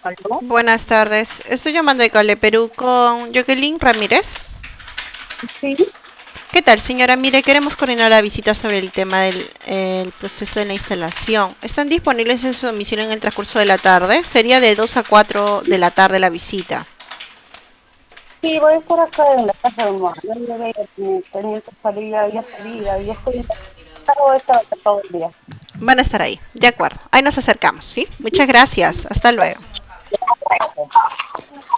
¿Aló? Buenas tardes. Estoy llamando de Cable Perú con Jacqueline Ramírez. Sí, ¿Qué tal, señora? Mire, queremos coordinar la visita sobre el tema del el proceso de la instalación. ¿Están disponibles en su domicilio en el transcurso de la tarde? Sería de 2 a 4 de la tarde la visita. sí, voy a estar acá en la casa de Omar. No llegué, tenía que salir, había salida, y estoy en la voy a estar acá todo el día. Van a estar ahí. De acuerdo. Ahí nos acercamos, ¿sí? Muchas gracias. Hasta luego.